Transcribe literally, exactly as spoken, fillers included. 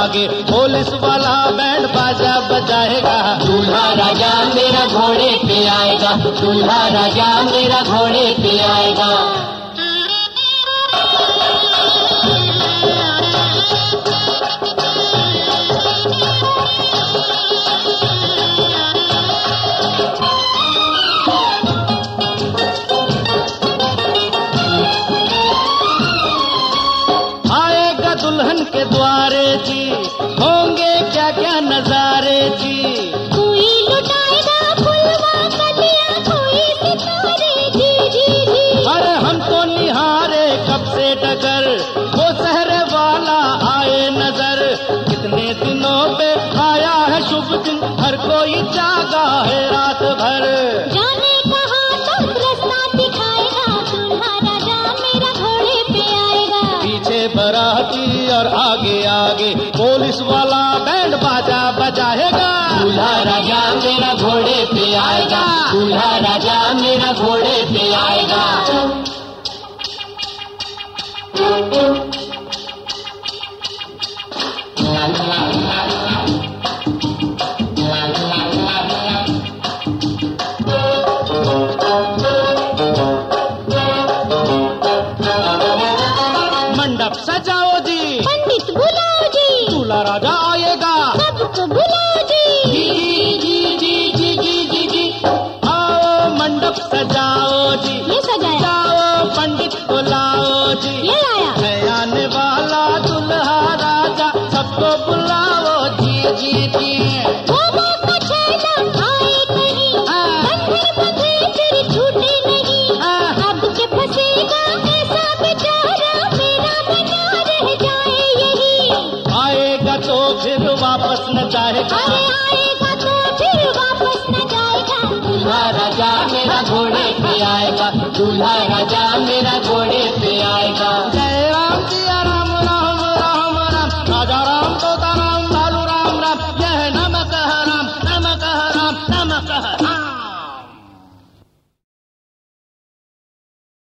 आगे पुलिस वाला बैंड बाजा बजाएगा। दूल्हा राजा मेरा घोड़े पे आएगा, दूल्हा राजा मेरा घोड़े पे आएगा। आएगा दुल्हन के द्वारे जी, होंगे क्या क्या नजारे जी। कोई लुटाएगा फुलवा कलियां, कोई सितारे जी जी जी। अरे हम तो निहारे कब से डगर, वो सहरे वाला आए नजर। कितने दिनों पे आया है शुभ दिन, हर कोई जागा है रात भर। जाने कहाँ तक रास्ता दिखाएगा, दूल्हा राजा मेरा घोड़े पे आएगा। पीछे बाराती और आगे आगे पुलिस वाला बैंड बाजा बजाएगा। दूल्हा राजा मेरा घोड़े पे आएगा, दूल्हा राजा मेरा घोड़े पे आएगा। मंडप सजाओ जी, पंडित बुलाओ जी, दूल्हा राजा आएगा। सबको बुलाओ जी। जी जी जी जी जी जी जी। आओ मंडप सजाओ जी, ये सजाया, जाओ पंडित बुलाओ जी। ये लाया, है आने वाला दूल्हा राजा, सबको बुलाओ जी जी जी। वो मौका चला आए कहीं, बंधे बंधे फिर छूटे नहीं। अब के फंसेगा ऐसा बेचारा, मेरा बना रह जाए यही। आएगा तो फिर वापस न जाएगा। अरे आएगा तो फिर वापस न जाएगा। दूल्हा राजा मेरा घोड़े पे आएगा, दूल्हा राजा मेरा घोड़े पे आएगा। जय राम जिया राम राम राम राम, राजा राम तोता राम लालू राम राम। यह नमक है राम, नमक है राम, नमक है।